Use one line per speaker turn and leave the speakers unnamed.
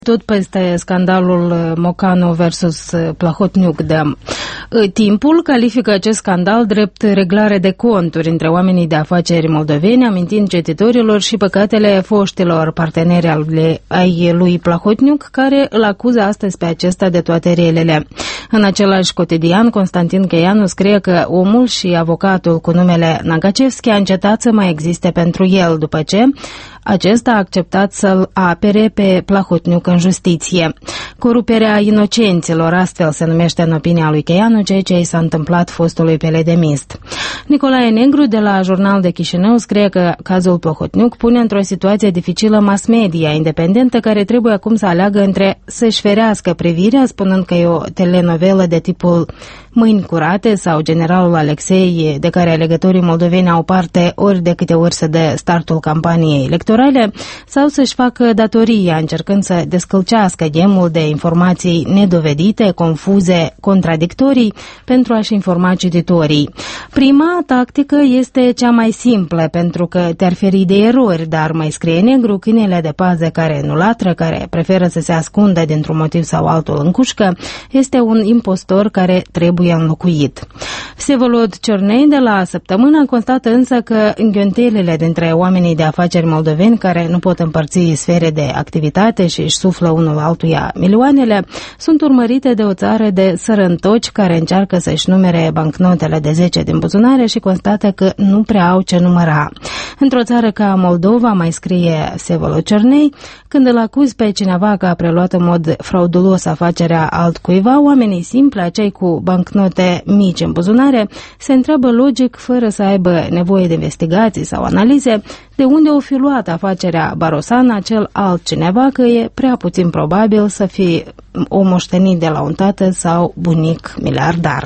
Tot peste scandalul Mocanu versus Plahotniuc dăm. Timpul califică acest scandal drept reglare de conturi între oamenii de afaceri moldoveni, amintind cititorilor și păcatele foștilor parteneri ai lui Plahotniuc, care îl acuză astăzi pe acesta de toate relele. În același cotidian, Constantin Cheianu scrie că omul și avocatul cu numele Nagacevski a încetat să mai existe pentru el, după ce acesta a acceptat să-l apere pe Plahotniuc în justiție. Coruperea inocenților, astfel se numește în opinia lui Cheianu ceea ce i s-a întâmplat fostului peledemist. Nicolae Negru de la Jurnal de Chișinău scrie că cazul Plahotniuc pune într-o situație dificilă mass media independentă, care trebuie acum să aleagă între să-și ferească privirea, spunând că e o telenovelă de tipul Mâini curate sau Generalul Alexei, de care alegătorii moldoveni au parte ori de câte ori se dă startul campaniei electorale, sau să-și facă datoria, încercând să descălcească gemul de informații nedovedite, confuze, contradictorii, pentru a-și informa cititorii. Prima tactică este cea mai simplă, pentru că te-ar feri de erori, dar mai scrie Negru, câinele de pază care nu latră, care preferă să se ascundă dintr-un motiv sau altul în cușcă, este un impostor care trebuie înlocuit. Vsevolod Ciornei de la Săptămână constată însă că înghiontelele dintre oamenii de afaceri moldoveni care nu pot împărți sfere de activitate și își suflă unul altuia milioanele sunt urmărite de o țară de sărăntoci care încearcă să-și numere bancnotele de 10 din buzunare și constată că nu prea au ce număra. Într-o țară ca Moldova, mai scrie Vsevolod Ciornei, când îl acuzi pe cineva că a preluat în mod fraudulos afacerea altcuiva, oamenii simpli, acei cu bancnote mici în buzunare, se întreabă logic, fără să aibă nevoie de investigații sau analize, de unde o fi luat afacerea Barosan acel altcineva, că e prea puțin probabil să fi o moștenit de la un tată sau bunic miliardar.